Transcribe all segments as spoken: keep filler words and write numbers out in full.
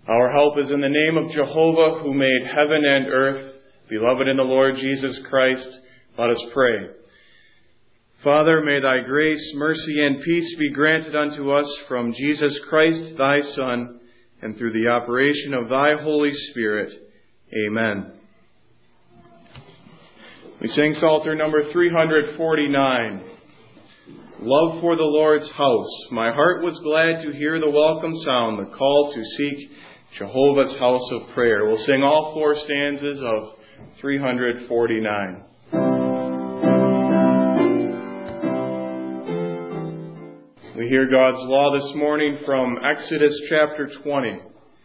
Our help is in the name of Jehovah, who made heaven and earth. Beloved in the Lord Jesus Christ, let us pray. Father, may thy grace, mercy, and peace be granted unto us from Jesus Christ, thy Son, and through the operation of thy Holy Spirit. Amen. We sing Psalter number three forty-nine. Love for the Lord's house. My heart was glad to hear the welcome sound, the call to seek Jehovah's house of prayer. We'll sing all four stanzas of three forty-nine. We hear God's law this morning from Exodus chapter twenty.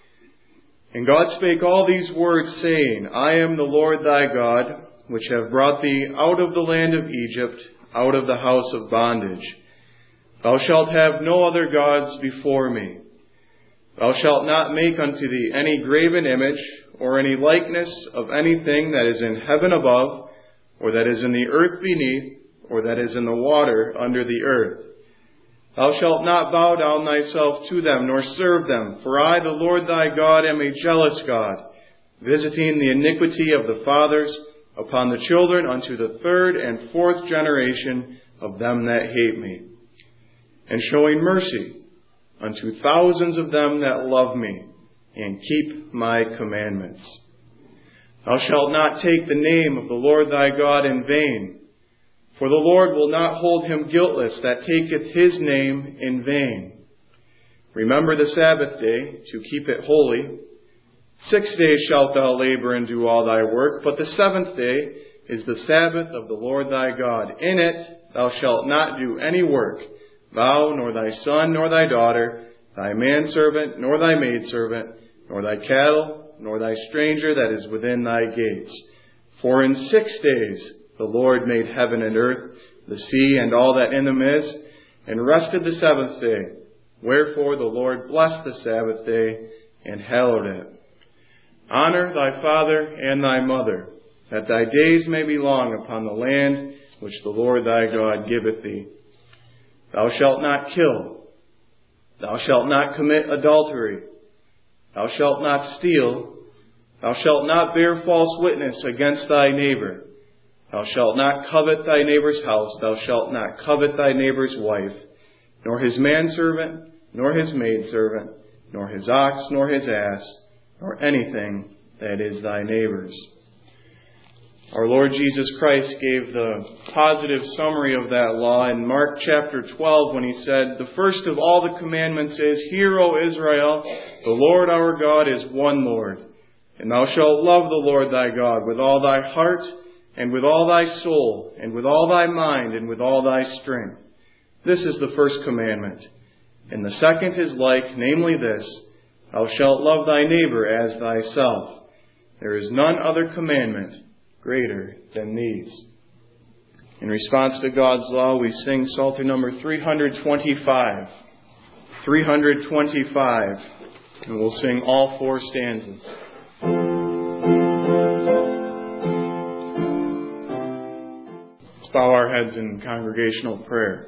And God spake all these words, saying, I am the Lord thy God, which have brought thee out of the land of Egypt, out of the house of bondage. Thou shalt have no other gods before me. Thou shalt not make unto thee any graven image, or any likeness of anything that is in heaven above, or that is in the earth beneath, or that is in the water under the earth. Thou shalt not bow down thyself to them, nor serve them. For I, the Lord thy God, am a jealous God, visiting the iniquity of the fathers upon the children unto the third and fourth generation of them that hate me, and showing mercy unto thousands of them that love me, and keep my commandments. Thou shalt not take the name of the Lord thy God in vain, for the Lord will not hold him guiltless that taketh his name in vain. Remember the Sabbath day, to keep it holy. Six days shalt thou labor and do all thy work, but the seventh day is the Sabbath of the Lord thy God. In it thou shalt not do any work, thou, nor thy son, nor thy daughter, thy manservant, nor thy maidservant, nor thy cattle, nor thy stranger that is within thy gates. For in six days the Lord made heaven and earth, the sea, and all that in them is, and rested the seventh day. Wherefore the Lord blessed the Sabbath day, and hallowed it. Honor thy father and thy mother, that thy days may be long upon the land which the Lord thy God giveth thee. Thou shalt not kill. Thou shalt not commit adultery. Thou shalt not steal. Thou shalt not bear false witness against thy neighbor. Thou shalt not covet thy neighbor's house. Thou shalt not covet thy neighbor's wife, nor his manservant, nor his maidservant, nor his ox, nor his ass, nor anything that is thy neighbor's. Our Lord Jesus Christ gave the positive summary of that law in Mark chapter twelve when he said, the first of all the commandments is, Hear, O Israel, the Lord our God is one Lord. And thou shalt love the Lord thy God with all thy heart, and with all thy soul, and with all thy mind, and with all thy strength. This is the first commandment. And the second is like, namely this, Thou shalt love thy neighbor as thyself. There is none other commandment greater than these. In response to God's law, we sing Psalter number three twenty-five. three twenty-five. And we'll sing all four stanzas. Let's bow our heads in congregational prayer.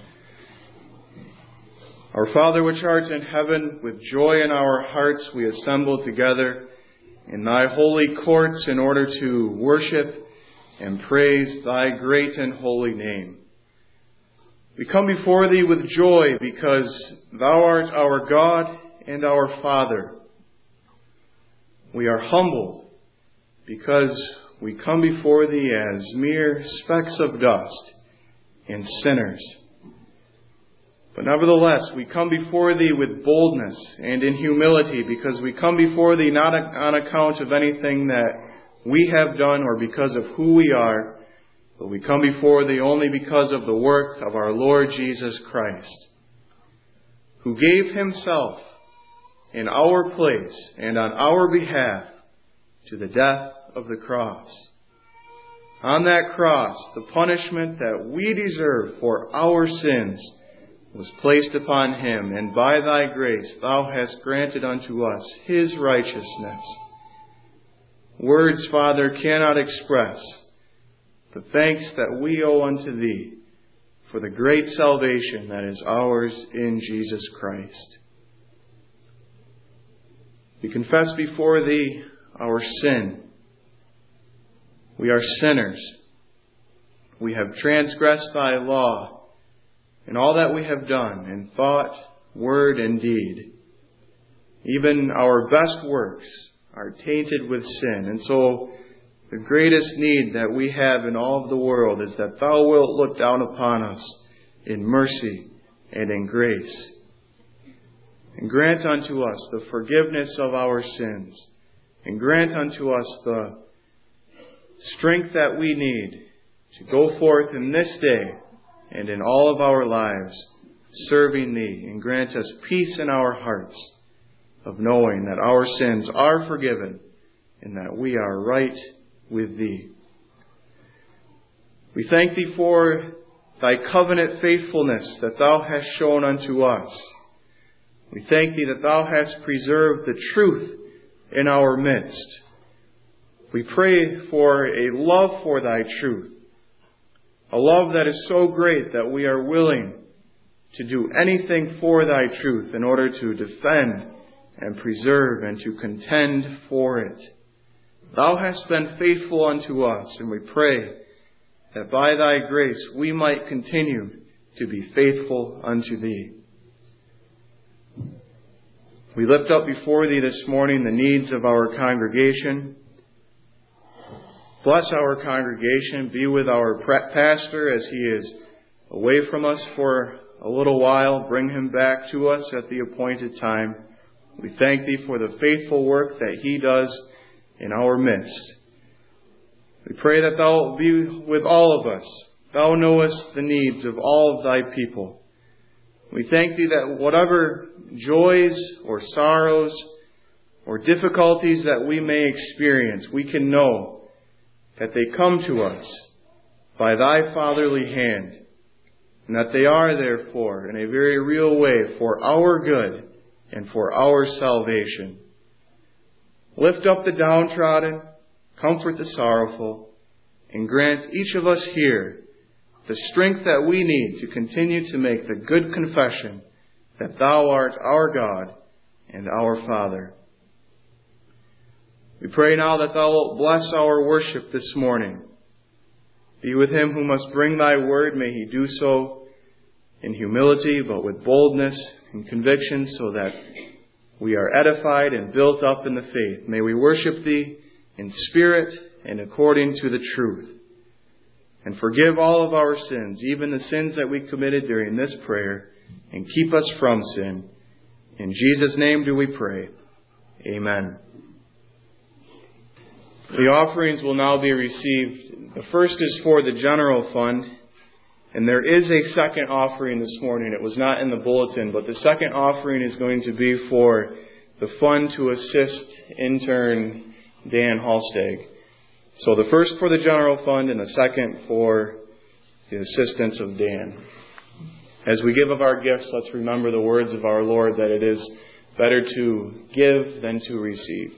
Our Father which art in heaven, with joy in our hearts we assemble together in thy holy courts in order to worship and praise thy great and holy name. We come before thee with joy because thou art our God and our Father. We are humbled because we come before thee as mere specks of dust and sinners. But nevertheless, we come before thee with boldness and in humility, because we come before thee not on account of anything that we have done or because of who we are, but we come before thee only because of the work of our Lord Jesus Christ, who gave himself in our place and on our behalf to the death of the cross. On that cross, the punishment that we deserve for our sins was placed upon him, and by thy grace thou hast granted unto us his righteousness. Words, Father, cannot express the thanks that we owe unto thee for the great salvation that is ours in Jesus Christ. We confess before Thee our sin. We are sinners. We have transgressed Thy law in all that we have done in thought, word, and deed. Even our best works are tainted with sin. And so the greatest need that we have in all of the world is that Thou wilt look down upon us in mercy and in grace, and grant unto us the forgiveness of our sins, and grant unto us the strength that we need to go forth in this day and in all of our lives serving Thee, and grant us peace in our hearts of knowing that our sins are forgiven and that we are right with Thee. We thank Thee for Thy covenant faithfulness that Thou hast shown unto us. We thank Thee that Thou hast preserved the truth in our midst. We pray for a love for Thy truth, a love that is so great that we are willing to do anything for Thy truth in order to defend and preserve and to contend for it. Thou hast been faithful unto us, and we pray that by Thy grace we might continue to be faithful unto Thee. We lift up before Thee this morning the needs of our congregation. Bless our congregation. Be with our pastor as he is away from us for a little while. Bring him back to us at the appointed time. We thank Thee for the faithful work that he does in our midst. We pray that Thou wilt be with all of us. Thou knowest the needs of all of Thy people. We thank Thee that whatever joys or sorrows or difficulties that we may experience, we can know that they come to us by Thy fatherly hand, and that they are therefore in a very real way for our good and for our salvation. Lift up the downtrodden, comfort the sorrowful, and grant each of us here the strength that we need to continue to make the good confession that Thou art our God and our Father. We pray now that Thou wilt bless our worship this morning. Be with him who must bring Thy word. May he do so in humility, but with boldness and conviction, so that we are edified and built up in the faith. May we worship Thee in spirit and according to the truth. And forgive all of our sins, even the sins that we committed during this prayer, and keep us from sin. In Jesus' name do we pray. Amen. The offerings will now be received. The first is for the general fund, and there is a second offering this morning. It was not in the bulletin, but the second offering is going to be for the fund to assist intern Dan Halstag. So the first for the general fund and the second for the assistance of Dan. As we give of our gifts, let's remember the words of our Lord that it is better to give than to receive.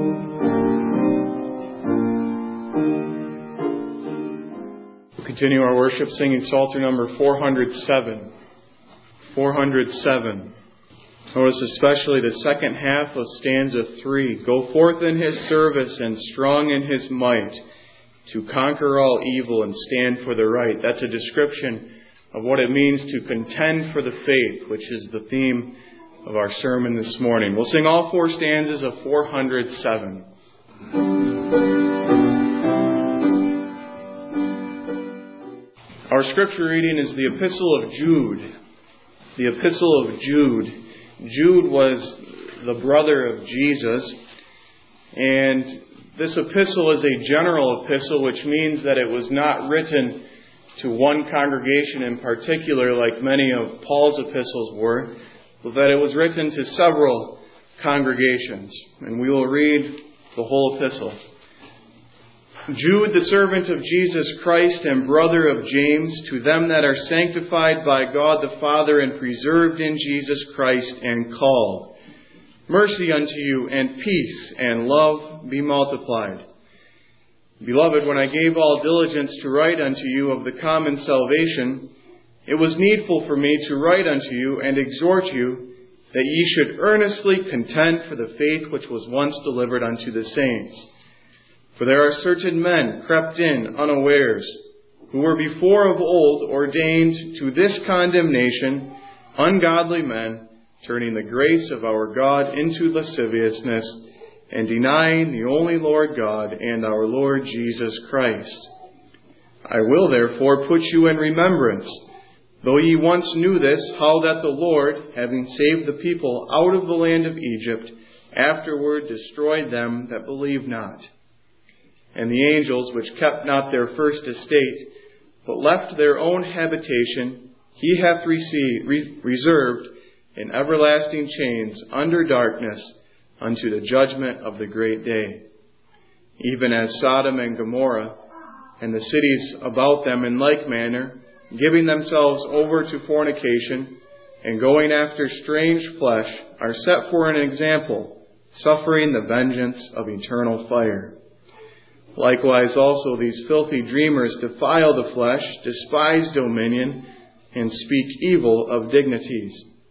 We'll continue our worship singing Psalter number four hundred seven. four hundred seven. Notice especially the second half of stanza three. Go forth in His service and strong in His might, to conquer all evil and stand for the right. That's a description of what it means to contend for the faith, which is the theme of our sermon this morning. We'll sing all four stanzas of four hundred seven. Our scripture reading is the Epistle of Jude. The Epistle of Jude. Jude was the brother of Jesus, and this epistle is a general epistle, which means that it was not written to one congregation in particular like many of Paul's epistles were, but that it was written to several congregations. And we will read the whole epistle. Jude, the servant of Jesus Christ and brother of James, to them that are sanctified by God the Father and preserved in Jesus Christ and called. Mercy unto you and peace and love be multiplied. Beloved, when I gave all diligence to write unto you of the common salvation, it was needful for me to write unto you and exhort you that ye should earnestly contend for the faith which was once delivered unto the saints. For there are certain men crept in unawares, who were before of old ordained to this condemnation, ungodly men, turning the grace of our God into lasciviousness, and denying the only Lord God and our Lord Jesus Christ. I will therefore put you in remembrance, though ye once knew this, how that the Lord, having saved the people out of the land of Egypt, afterward destroyed them that believed not. And the angels which kept not their first estate, but left their own habitation, he hath received, re- reserved in everlasting chains under darkness unto the judgment of the great day. Even as Sodom and Gomorrah, and the cities about them in like manner, giving themselves over to fornication, and going after strange flesh, are set for an example, suffering the vengeance of eternal fire. Likewise also these filthy dreamers defile the flesh, despise dominion, and speak evil of dignities.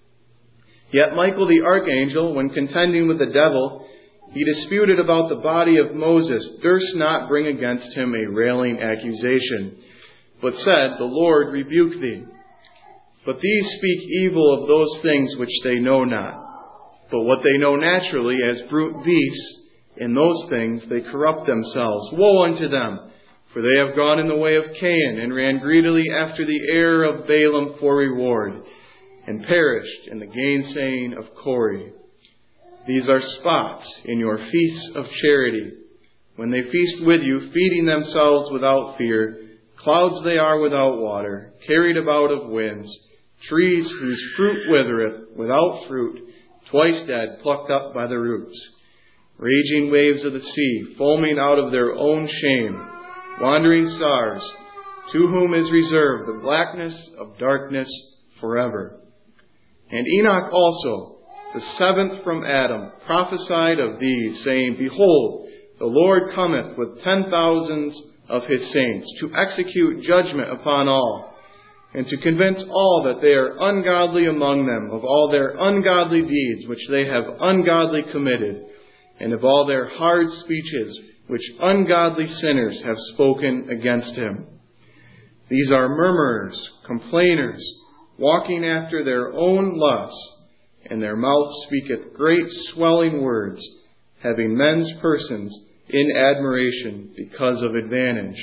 Yet Michael the archangel, when contending with the devil, he disputed about the body of Moses, durst not bring against him a railing accusation, but said, The Lord rebuke thee. But these speak evil of those things which they know not. But what they know naturally as brute beasts, in those things they corrupt themselves. Woe unto them! For they have gone in the way of Cain, and ran greedily after the error of Balaam for reward, and perished in the gainsaying of Kore. These are spots in your feasts of charity, when they feast with you, feeding themselves without fear. Clouds they are without water, carried about of winds, trees whose fruit withereth, without fruit, twice dead, plucked up by the roots. Raging waves of the sea, foaming out of their own shame, wandering stars, to whom is reserved the blackness of darkness forever. And Enoch also, the seventh from Adam, prophesied of these, saying, Behold, the Lord cometh with ten thousands of his saints, to execute judgment upon all, and to convince all that they are ungodly among them of all their ungodly deeds which they have ungodly committed, and of all their hard speeches which ungodly sinners have spoken against him. These are murmurers, complainers, walking after their own lusts, and their mouth speaketh great swelling words, having men's persons in admiration because of advantage.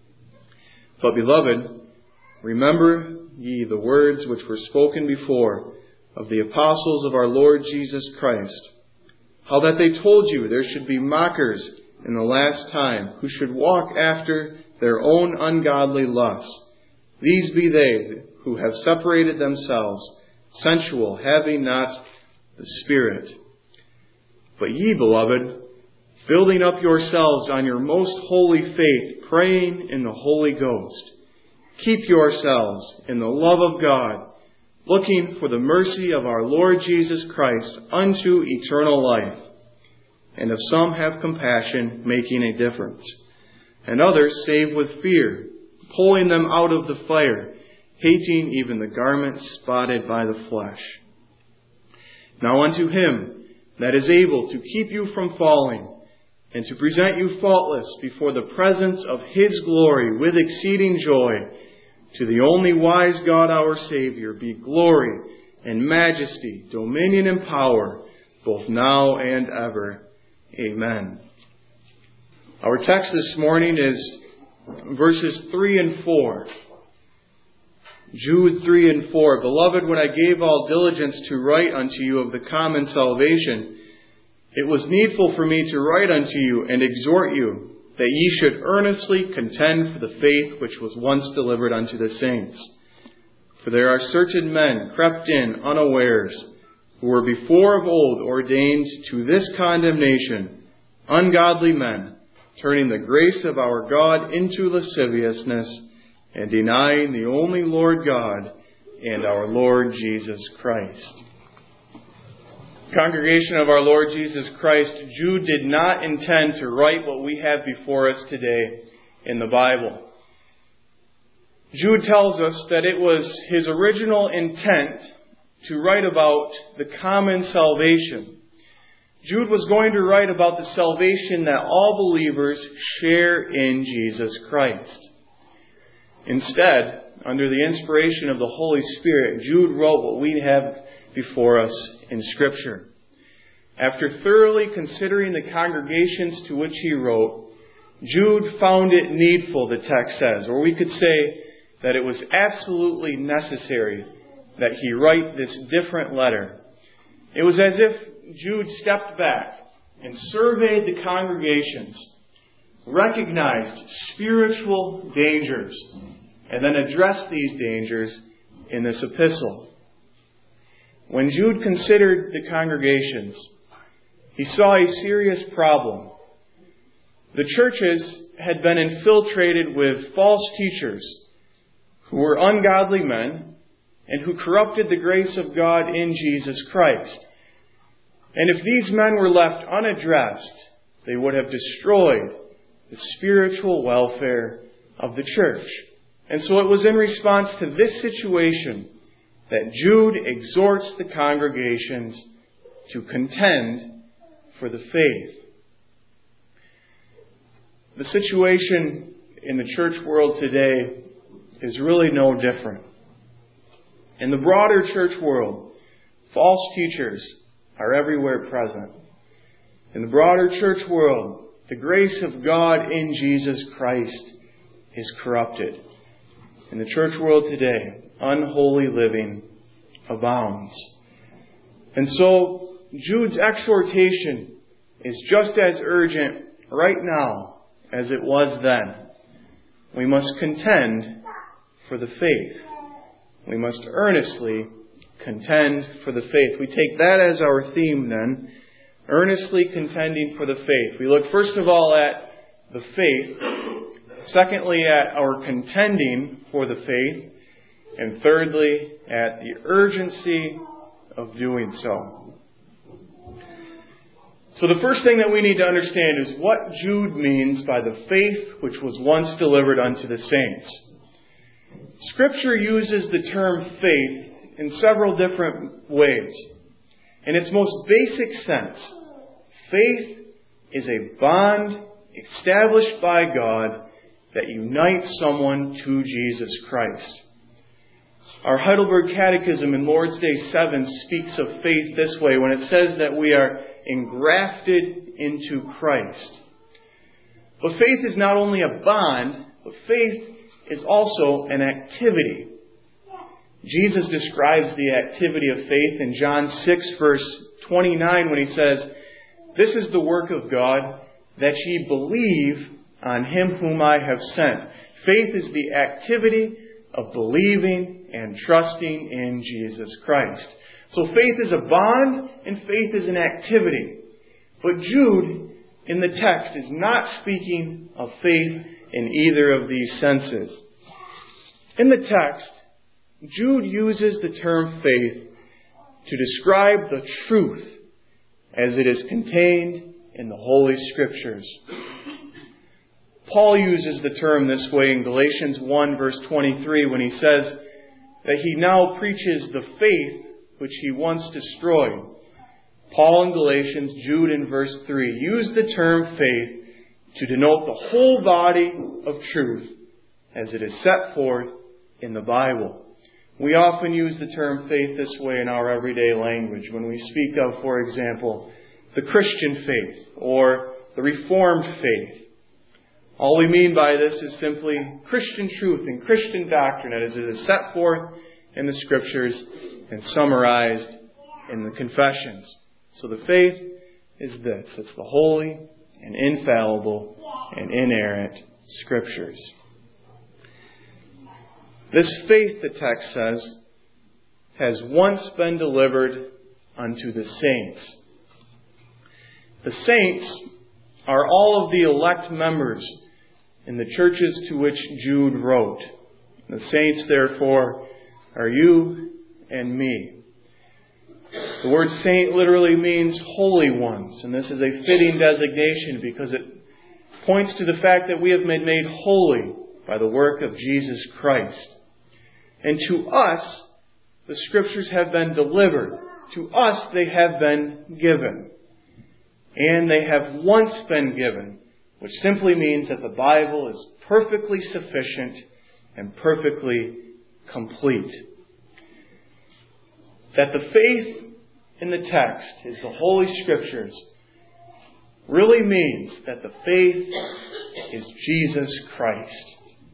But, beloved, remember ye the words which were spoken before of the apostles of our Lord Jesus Christ, how that they told you there should be mockers in the last time, who should walk after their own ungodly lusts. These be they who have separated themselves, sensual, having not the Spirit. But ye, beloved, building up yourselves on your most holy faith, praying in the Holy Ghost, keep yourselves in the love of God, looking for the mercy of our Lord Jesus Christ unto eternal life. And if some have compassion, making a difference, and others save with fear, pulling them out of the fire, hating even the garment spotted by the flesh. Now unto him that is able to keep you from falling, and to present you faultless before the presence of his glory with exceeding joy, to the only wise God our Savior, be glory and majesty, dominion and power, both now and ever. Amen. Our text this morning is verses three and four. Jude three and four. Beloved, when I gave all diligence to write unto you of the common salvation, it was needful for me to write unto you and exhort you, that ye should earnestly contend for the faith which was once delivered unto the saints. For there are certain men crept in unawares, who were before of old ordained to this condemnation, ungodly men, turning the grace of our God into lasciviousness, and denying the only Lord God and our Lord Jesus Christ. Congregation of our Lord Jesus Christ, Jude did not intend to write what we have before us today in the Bible. Jude tells us that it was his original intent to write about the common salvation. Jude was going to write about the salvation that all believers share in Jesus Christ. Instead, under the inspiration of the Holy Spirit, Jude wrote what we have before us in Scripture. After thoroughly considering the congregations to which he wrote, Jude found it needful, the text says, or we could say that it was absolutely necessary that he write this different letter. It was as if Jude stepped back and surveyed the congregations, recognized spiritual dangers, and then addressed these dangers in this epistle. When Jude considered the congregations, he saw a serious problem. The churches had been infiltrated with false teachers who were ungodly men and who corrupted the grace of God in Jesus Christ. And if these men were left unaddressed, they would have destroyed the spiritual welfare of the church. And so it was in response to this situation that Jude exhorts the congregations to contend for the faith. The situation in the church world today is really no different. In the broader church world, false teachers are everywhere present. In the broader church world, the grace of God in Jesus Christ is corrupted. In the church world today, unholy living abounds. And so, Jude's exhortation is just as urgent right now as it was then. We must contend for the faith. We must earnestly contend for the faith. We take that as our theme then, earnestly contending for the faith. We look first of all at the faith, secondly at our contending for the faith, and thirdly at the urgency of doing so. So the first thing that we need to understand is what Jude means by the faith which was once delivered unto the saints. Scripture uses the term faith in several different ways. In its most basic sense, faith is a bond established by God that unites someone to Jesus Christ. Our Heidelberg Catechism in Lord's Day seven speaks of faith this way when it says that we are engrafted into Christ. But faith is not only a bond, but faith is also an activity. Jesus describes the activity of faith in John six, verse twenty-nine, when he says, "This is the work of God, that ye believe on him whom I have sent." Faith is the activity of believing and trusting in Jesus Christ. So faith is a bond and faith is an activity. But Jude, in the text, is not speaking of faith in either of these senses. In the text, Jude uses the term faith to describe the truth as it is contained in the Holy Scriptures. Paul uses the term this way in Galatians one, verse twenty-three, when he says that he now preaches the faith which he once destroyed. Paul in Galatians, Jude in verse three, used the term faith to denote the whole body of truth as it is set forth in the Bible. We often use the term faith this way in our everyday language when we speak of, for example, the Christian faith or the Reformed faith. All we mean by this is simply Christian truth and Christian doctrine as it is set forth in the Scriptures and summarized in the confessions. So the faith is this. It's the holy and infallible and inerrant Scriptures. This faith, the text says, has once been delivered unto the saints. The saints are all of the elect members in the churches to which Jude wrote. The saints, therefore, are you and me. The word saint literally means holy ones, and this is a fitting designation because it points to the fact that we have been made holy by the work of Jesus Christ. And to us, the Scriptures have been delivered. To us they have been given. And they have once been given, which simply means that the Bible is perfectly sufficient and perfectly complete. That the faith in the text is the Holy Scriptures really means that the faith is Jesus Christ.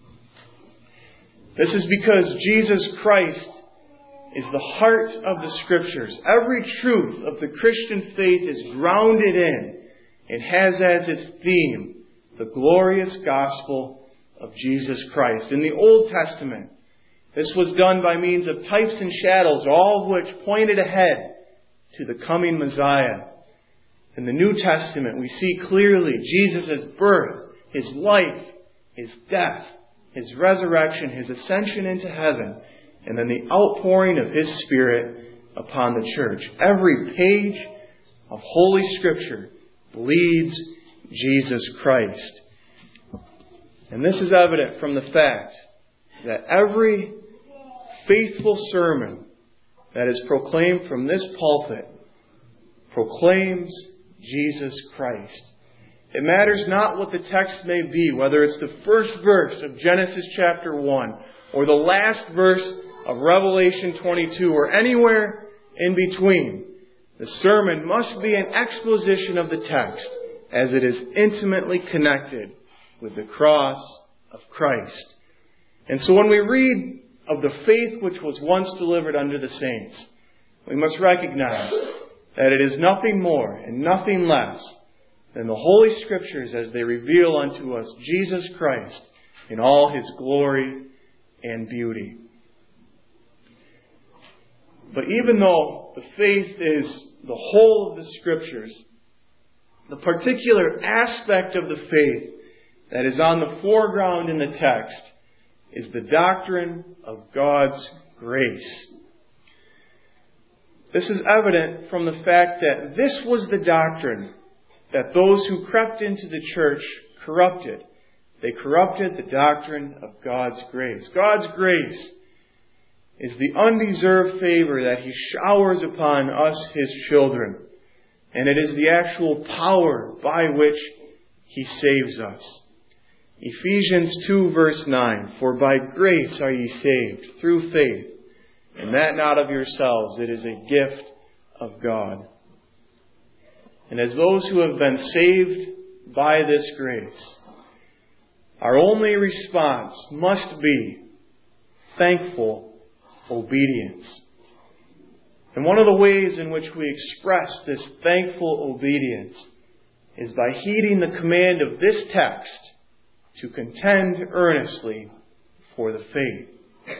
This is because Jesus Christ is the heart of the Scriptures. Every truth of the Christian faith is grounded in and has as its theme the glorious gospel of Jesus Christ. In the Old Testament, this was done by means of types and shadows, all of which pointed ahead to the coming Messiah. In the New Testament, we see clearly Jesus' birth, His life, His death, His resurrection, His ascension into heaven, and then the outpouring of His Spirit upon the church. Every page of Holy Scripture leads Jesus Christ. And this is evident from the fact that every faithful sermon that is proclaimed from this pulpit proclaims Jesus Christ. It matters not what the text may be, whether it's the first verse of Genesis chapter one or the last verse of Revelation twenty-two or anywhere in between. The sermon must be an exposition of the text as it is intimately connected with the cross of Christ. And so when we read of the faith which was once delivered unto the saints, we must recognize that it is nothing more and nothing less than the Holy Scriptures as they reveal unto us Jesus Christ in all His glory and beauty. But even though the faith is the whole of the Scriptures, the particular aspect of the faith that is on the foreground in the text is the doctrine of God's grace. This is evident from the fact that this was the doctrine that those who crept into the church corrupted. They corrupted the doctrine of God's grace. God's grace is the undeserved favor that He showers upon us, His children. And it is the actual power by which He saves us. Ephesians two verse nine, For by grace are ye saved, through faith, and that not of yourselves, it is a gift of God. And as those who have been saved by this grace, our only response must be thankful obedience. And one of the ways in which we express this thankful obedience is by heeding the command of this text to contend earnestly for the faith.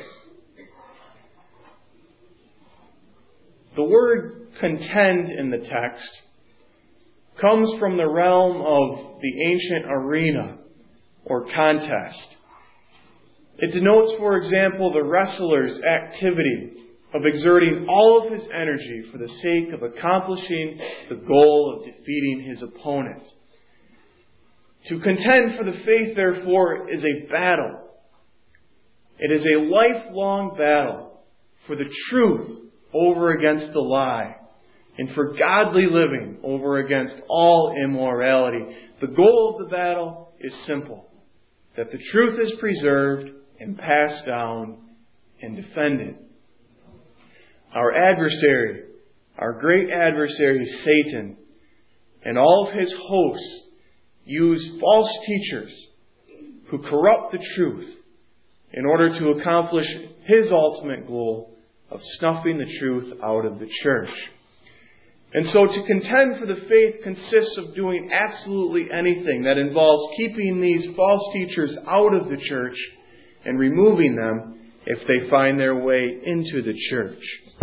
The word contend in the text comes from the realm of the ancient arena or contest. It denotes, for example, the wrestler's activity of exerting all of his energy for the sake of accomplishing the goal of defeating his opponent. To contend for the faith, therefore, is a battle. It is a lifelong battle for the truth over against the lie, and for godly living over against all immorality. The goal of the battle is simple: that the truth is preserved and passed down and defended. Our adversary, our great adversary Satan, and all of his hosts use false teachers who corrupt the truth in order to accomplish his ultimate goal of snuffing the truth out of the church. And so to contend for the faith consists of doing absolutely anything that involves keeping these false teachers out of the church and removing them if they find their way into the church.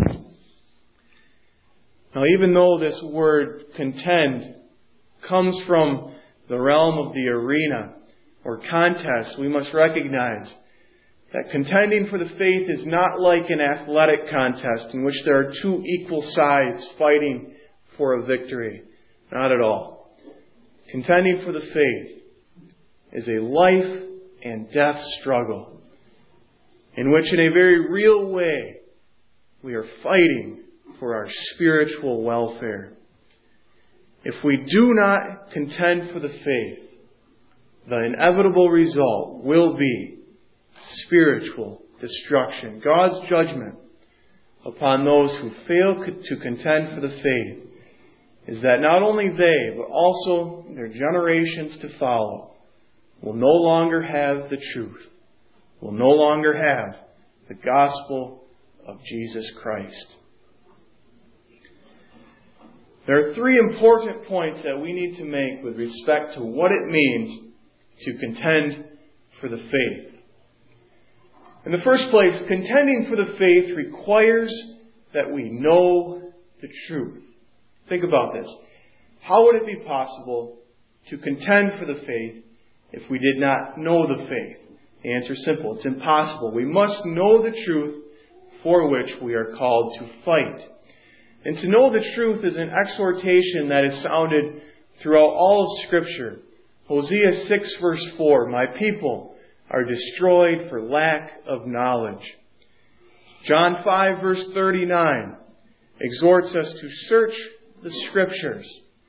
Now, even though this word contend comes from the realm of the arena or contest, we must recognize that contending for the faith is not like an athletic contest in which there are two equal sides fighting for a victory. Not at all. Contending for the faith is a life and death struggle in which, in a very real way, we are fighting for our spiritual welfare. If we do not contend for the faith, the inevitable result will be spiritual destruction. God's judgment upon those who fail to contend for the faith is that not only they, but also their generations to follow will no longer have the truth, will no longer have the gospel of Jesus Christ. There are three important points that we need to make with respect to what it means to contend for the faith. In the first place, contending for the faith requires that we know the truth. Think about this. How would it be possible to contend for the faith if we did not know the faith? The answer is simple. It's impossible. We must know the truth for which we are called to fight. And to know the truth is an exhortation that is sounded throughout all of Scripture. Hosea six verse four, "My people are destroyed for lack of knowledge." John five verse thirty-nine exhorts us to search the Scriptures.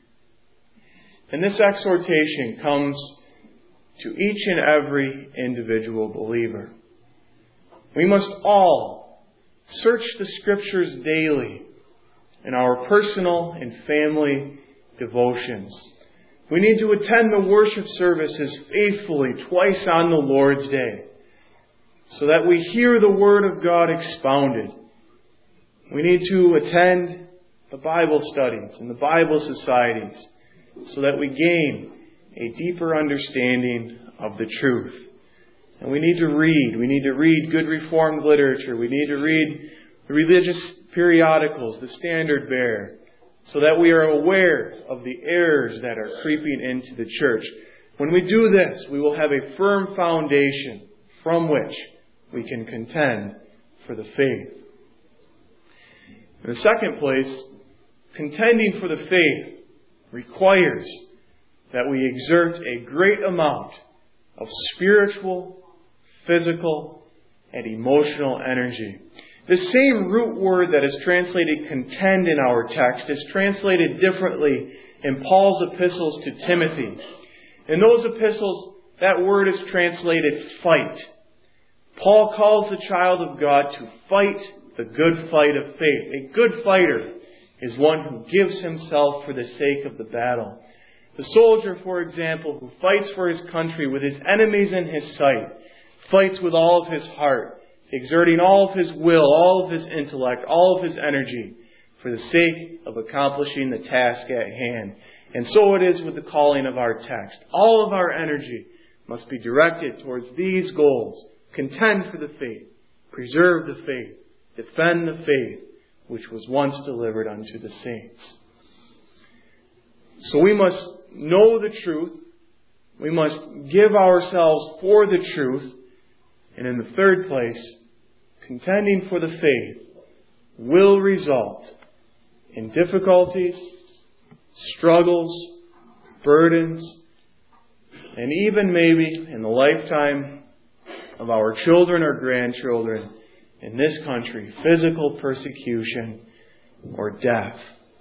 And this exhortation comes to each and every individual believer. We must all search the Scriptures daily in our personal and family devotions. We need to attend the worship services faithfully twice on the Lord's Day so that we hear the Word of God expounded. We need to attend the Bible studies and the Bible societies so that we gain a deeper understanding of the truth. And we need to read. We need to read good Reformed literature. We need to read the religious periodicals, the Standard Bearer, so that we are aware of the errors that are creeping into the church. When we do this, we will have a firm foundation from which we can contend for the faith. In the second place, contending for the faith requires that we exert a great amount of spiritual, physical, and emotional energy. The same root word that is translated contend in our text is translated differently in Paul's epistles to Timothy. In those epistles, that word is translated fight. Paul calls the child of God to fight the good fight of faith. A good fighter is one who gives himself for the sake of the battle. The soldier, for example, who fights for his country with his enemies in his sight, fights with all of his heart, exerting all of his will, all of his intellect, all of his energy for the sake of accomplishing the task at hand. And so it is with the calling of our text. All of our energy must be directed towards these goals. Contend for the faith, preserve the faith, defend the faith which was once delivered unto the saints. So we must know the truth. We must give ourselves for the truth. And in the third place, contending for the faith will result in difficulties, struggles, burdens, and even maybe in the lifetime of our children or grandchildren in this country, physical persecution or death.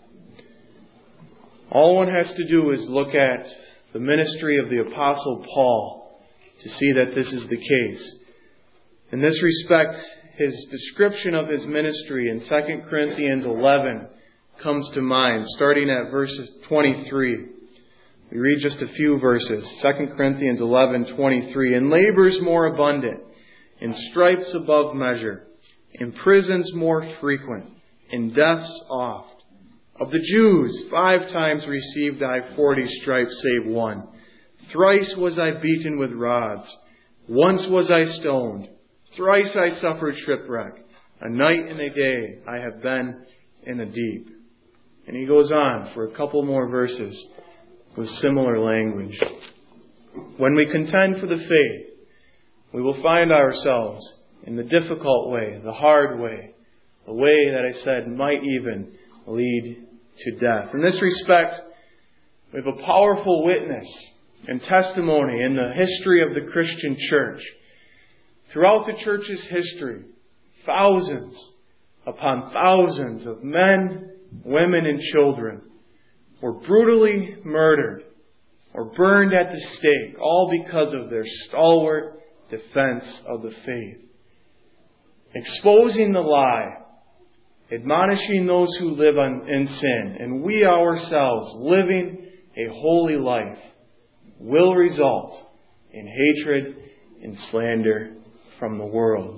All one has to do is look at the ministry of the Apostle Paul to see that this is the case. In this respect, his description of his ministry in Second Corinthians eleven comes to mind, starting at verse twenty-three. We read just a few verses. Second Corinthians eleven twenty-three. In labors more abundant, in stripes above measure, in prisons more frequent, in deaths oft. Of the Jews, five times received I forty stripes, save one. Thrice was I beaten with rods. Once was I stoned. Thrice I suffered shipwreck. A night and a day I have been in the deep. And he goes on for a couple more verses with similar language. When we contend for the faith, we will find ourselves in the difficult way, the hard way, the way that I said might even lead to death. In this respect, we have a powerful witness and testimony in the history of the Christian church. Throughout the church's history, thousands upon thousands of men, women, and children were brutally murdered or burned at the stake, all because of their stalwart defense of the faith. Exposing the lie, admonishing those who live on, in sin, and we ourselves living a holy life will result in hatred and slander from the world.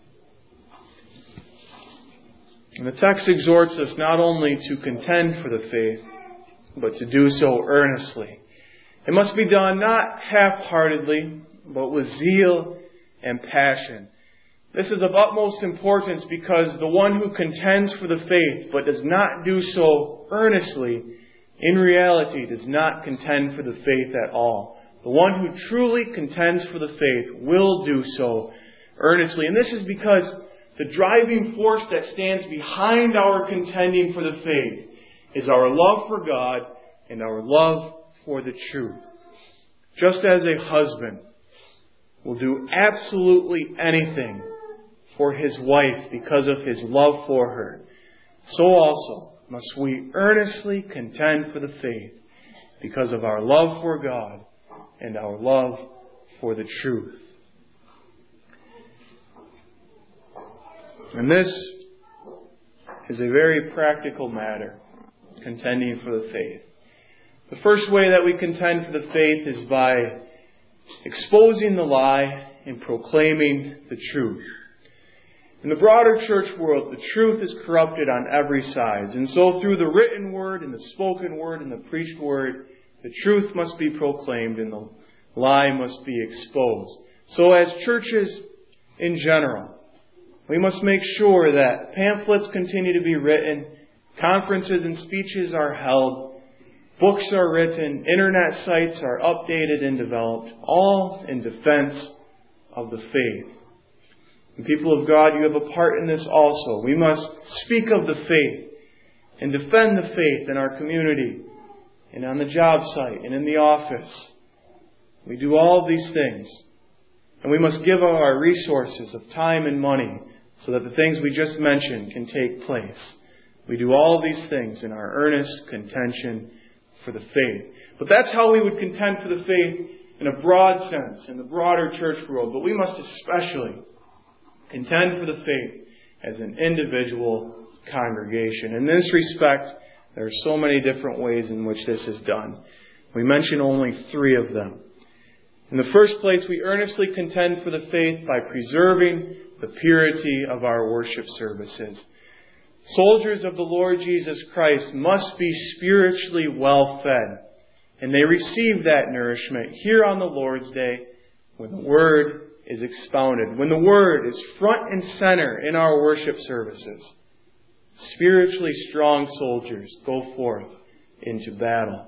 And the text exhorts us not only to contend for the faith, but to do so earnestly. It must be done not half-heartedly, but with zeal and passion. This is of utmost importance because the one who contends for the faith, but does not do so earnestly, in reality does not contend for the faith at all. The one who truly contends for the faith will do so earnestly. And this is because the driving force that stands behind our contending for the faith is our love for God and our love for the truth. Just as a husband will do absolutely anything for his wife because of his love for her, so also must we earnestly contend for the faith because of our love for God and our love for the truth. And this is a very practical matter, contending for the faith. The first way that we contend for the faith is by exposing the lie and proclaiming the truth. In the broader church world, the truth is corrupted on every side. And so through the written word and the spoken word and the preached word, the truth must be proclaimed and the lie must be exposed. So as churches in general, we must make sure that pamphlets continue to be written, conferences and speeches are held, books are written, internet sites are updated and developed, all in defense of the faith. And people of God, you have a part in this also. We must speak of the faith and defend the faith in our community and on the job site and in the office. We do all of these things. And we must give of our resources of time and money so that the things we just mentioned can take place. We do all of these things in our earnest contention for the faith. But that's how we would contend for the faith in a broad sense, in the broader church world. But we must especially contend for the faith as an individual congregation. In this respect, there are so many different ways in which this is done. We mention only three of them. In the first place, we earnestly contend for the faith by preserving the purity of our worship services. Soldiers of the Lord Jesus Christ must be spiritually well fed, and they receive that nourishment here on the Lord's Day when the Word is expounded, when the Word is front and center in our worship services. Spiritually strong soldiers go forth into battle.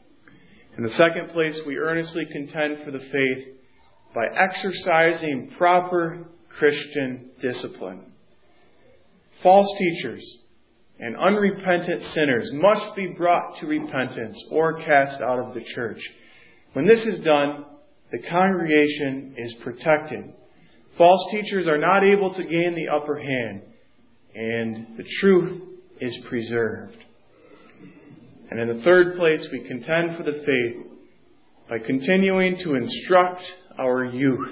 In the second place, we earnestly contend for the faith by exercising proper Christian discipline. False teachers and unrepentant sinners must be brought to repentance or cast out of the church. When this is done, the congregation is protected. False teachers are not able to gain the upper hand, and the truth is preserved. And in the third place, we contend for the faith by continuing to instruct our youth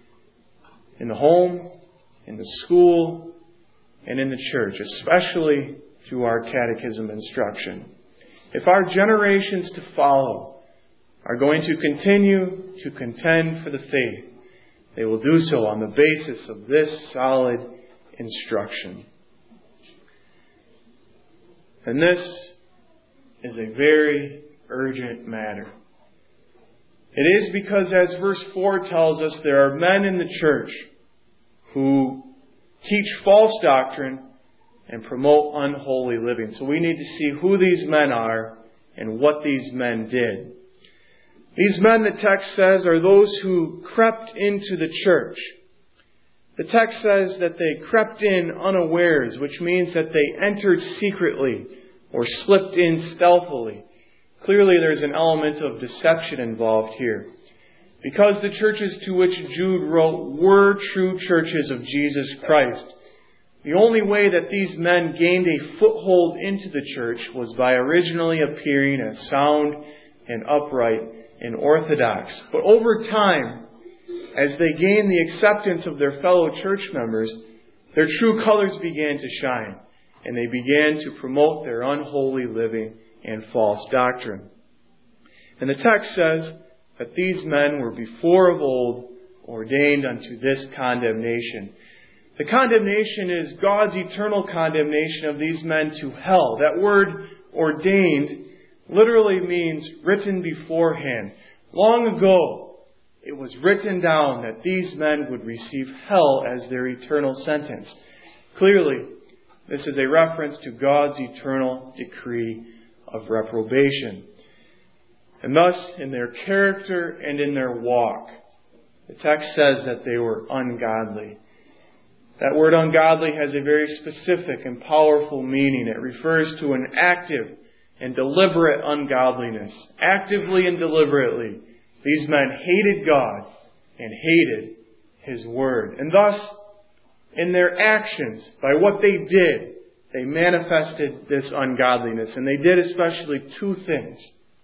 in the home, in the school, and in the church, especially through our catechism instruction. If our generations to follow are going to continue to contend for the faith, they will do so on the basis of this solid instruction. And this is a very urgent matter. It is because, as verse four tells us, there are men in the church who teach false doctrine and promote unholy living. So we need to see who these men are and what these men did. These men, the text says, are those who crept into the church. The text says that they crept in unawares, which means that they entered secretly or slipped in stealthily. Clearly there's an element of deception involved here. Because the churches to which Jude wrote were true churches of Jesus Christ, The only way that these men gained a foothold into the church was by originally appearing as sound and upright and orthodox. But over time, as they gained the acceptance of their fellow church members, their true colors began to shine, and they began to promote their unholy living and false doctrine. And the text says that these men were before of old ordained unto this condemnation. The condemnation is God's eternal condemnation of these men to hell. That word ordained literally means written beforehand. Long ago, it was written down that these men would receive hell as their eternal sentence. Clearly, this is a reference to God's eternal decree of reprobation. And thus, in their character and in their walk, the text says that they were ungodly. That word ungodly has a very specific and powerful meaning. It refers to an active and deliberate ungodliness. Actively and deliberately, these men hated God and hated His Word. And thus, in their actions, by what they did, they manifested this ungodliness. And they did especially two things.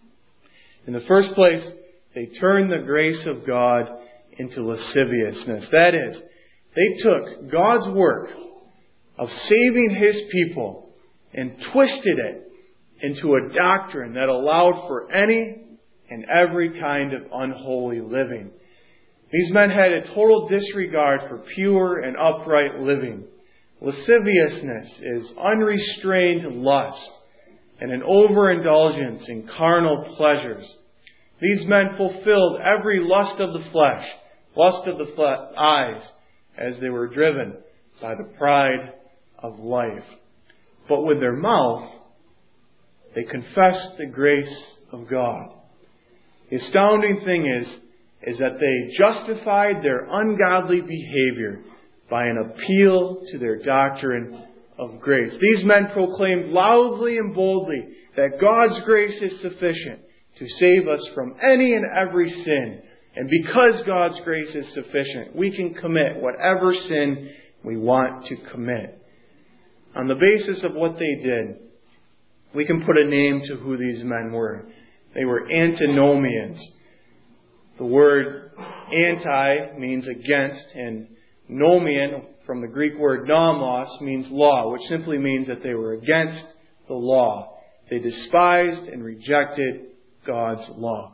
In the first place, they turned the grace of God into lasciviousness. That is, they took God's work of saving His people and twisted it into a doctrine that allowed for any and every kind of unholy living. These men had a total disregard for pure and upright living. Lasciviousness is unrestrained lust and an overindulgence in carnal pleasures. These men fulfilled every lust of the flesh, lust of the fle- eyes, as they were driven by the pride of life. But with their mouth, they confessed the grace of God. The astounding thing is, is that they justified their ungodly behavior by an appeal to their doctrine of grace. These men proclaimed loudly and boldly that God's grace is sufficient to save us from any and every sin. And because God's grace is sufficient, we can commit whatever sin we want to commit. On the basis of what they did, we can put a name to who these men were. They were antinomians. The word anti means against, and nomian, from the Greek word nomos, means law, which simply means that they were against the law. They despised and rejected God's law.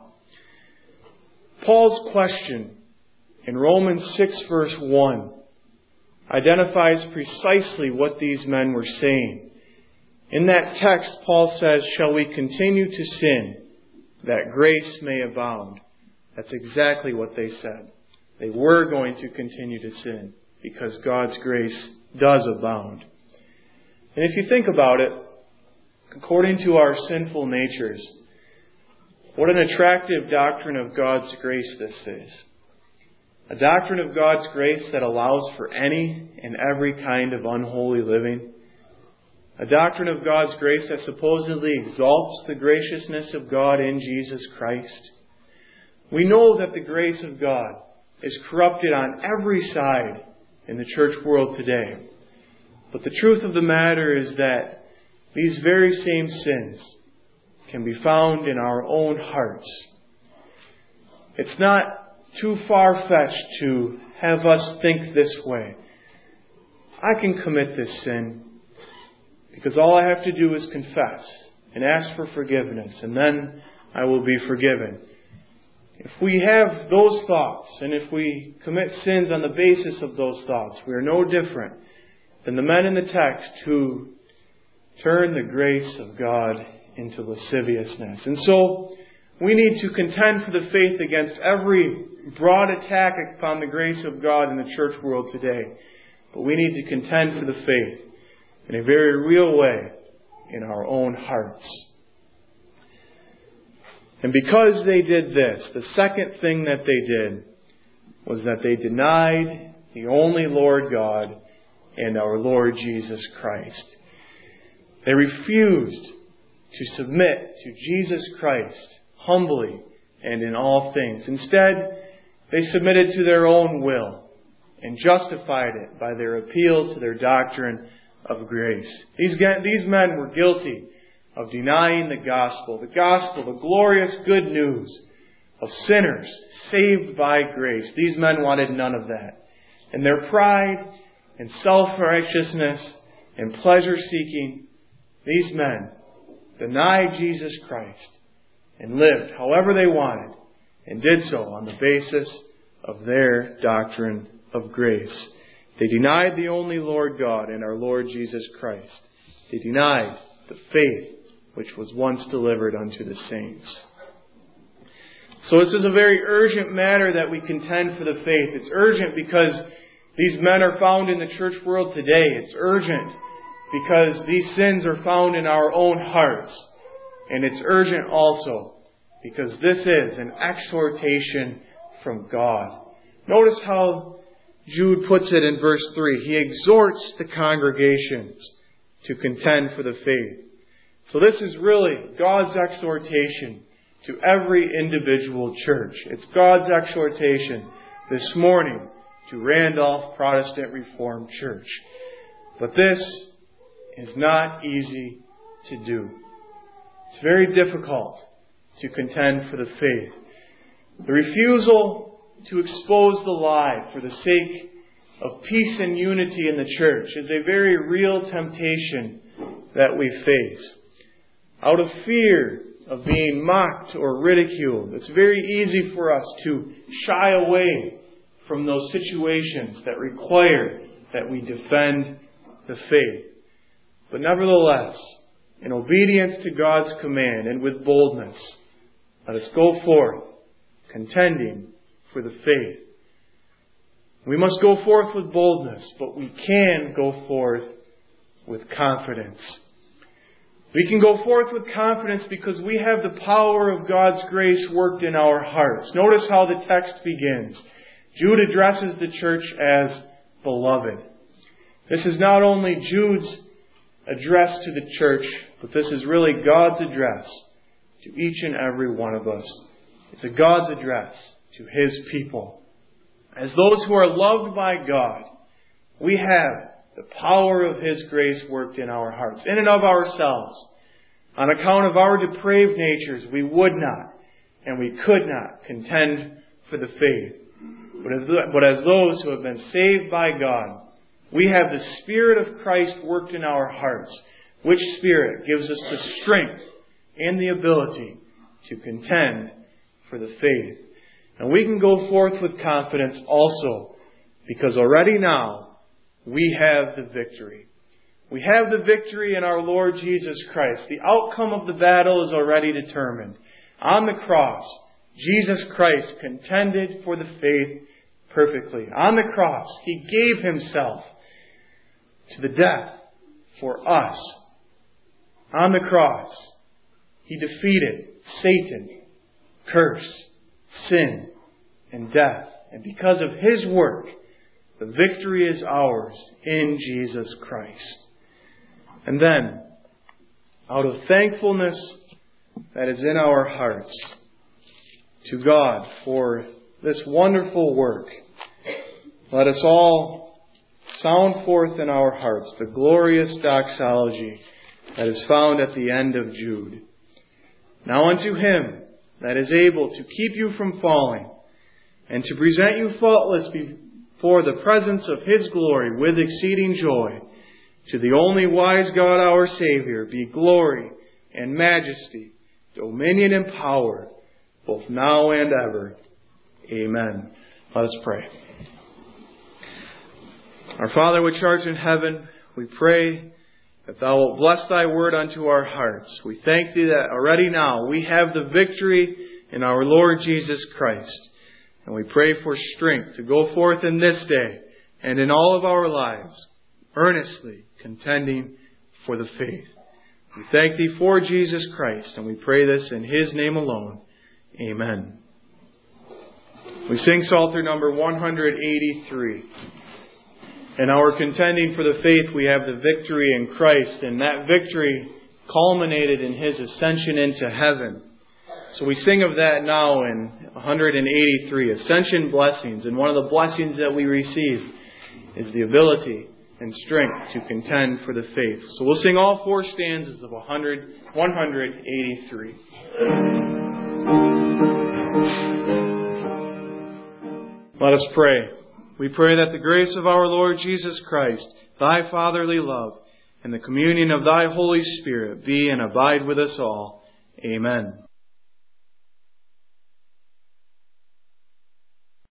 Paul's question in Romans six verse one identifies precisely what these men were saying. In that text, Paul says, "Shall we continue to sin, that grace may abound?" That's exactly what they said. They were going to continue to sin because God's grace does abound. And if you think about it, according to our sinful natures, what an attractive doctrine of God's grace this is. A doctrine of God's grace that allows for any and every kind of unholy living. A doctrine of God's grace that supposedly exalts the graciousness of God in Jesus Christ. We know that the grace of God is corrupted on every side in the church world today. But the truth of the matter is that these very same sins can be found in our own hearts. It's not too far-fetched to have us think this way. I can commit this sin because all I have to do is confess and ask for forgiveness, and then I will be forgiven. If we have those thoughts, and if we commit sins on the basis of those thoughts, we are no different than the men in the text who turn the grace of God into lasciviousness. And so, we need to contend for the faith against every broad attack upon the grace of God in the church world today. But we need to contend for the faith in a very real way in our own hearts. And because they did this, the second thing that they did was that they denied the only Lord God and our Lord Jesus Christ. They refused to submit to Jesus Christ humbly and in all things. Instead, they submitted to their own will and justified it by their appeal to their doctrine of grace. These, these men were guilty of denying the gospel, the gospel, the glorious good news of sinners saved by grace. These men wanted none of that. And their pride and self-righteousness and pleasure-seeking, these men denied Jesus Christ and lived however they wanted and did so on the basis of their doctrine of grace. They denied the only Lord God and our Lord Jesus Christ. They denied the faith which was once delivered unto the saints. So this is a very urgent matter that we contend for the faith. It's urgent because these men are found in the church world today. It's urgent because these sins are found in our own hearts. And it's urgent also because this is an exhortation from God. Notice how Jude puts it in verse three. He exhorts the congregations to contend for the faith. So this is really God's exhortation to every individual church. It's God's exhortation this morning to Randolph Protestant Reformed Church. But this is not easy to do. It's very difficult to contend for the faith. The refusal to expose the lie for the sake of peace and unity in the church is a very real temptation that we face. Out of fear of being mocked or ridiculed, it's very easy for us to shy away from those situations that require that we defend the faith. But nevertheless, in obedience to God's command and with boldness, let us go forth contending for the faith. We must go forth with boldness, but we can go forth with confidence. We can go forth with confidence because we have the power of God's grace worked in our hearts. Notice how the text begins. Jude addresses the church as beloved. This is not only Jude's address to the church, but this is really God's address to each and every one of us. It's a God's address to His people. As those who are loved by God, we have the power of His grace worked in our hearts. In and of ourselves, on account of our depraved natures, we would not and we could not contend for the faith. But as, but as those who have been saved by God, we have the Spirit of Christ worked in our hearts, which Spirit gives us the strength and the ability to contend for the faith. And we can go forth with confidence also because already now we have the victory. We have the victory in our Lord Jesus Christ. The outcome of the battle is already determined. On the cross, Jesus Christ contended for the faith perfectly. On the cross, He gave Himself to the death for us. On the cross, He defeated Satan, curse, sin, and death. And because of His work, the victory is ours in Jesus Christ. And then, out of thankfulness that is in our hearts to God for this wonderful work, let us all sound forth in our hearts the glorious doxology that is found at the end of Jude. Now unto Him that is able to keep you from falling and to present you faultless before the presence of His glory with exceeding joy, to the only wise God our Savior be glory and majesty, dominion and power, both now and ever. Amen. Let us pray. Our Father which art in heaven, we pray that Thou wilt bless Thy word unto our hearts. We thank Thee that already now we have the victory in our Lord Jesus Christ. And we pray for strength to go forth in this day and in all of our lives, earnestly contending for the faith. We thank Thee for Jesus Christ, and we pray this in His name alone. Amen. We sing Psalter number one eighty-three. In our contending for the faith, we have the victory in Christ, and that victory culminated in His ascension into heaven. So we sing of that now in hundred eighty-three, Ascension Blessings. And one of the blessings that we receive is the ability and strength to contend for the faith. So we'll sing all four stanzas of one hundred eighty-three. Let us pray. We pray that the grace of our Lord Jesus Christ, Thy fatherly love, and the communion of Thy Holy Spirit be and abide with us all. Amen.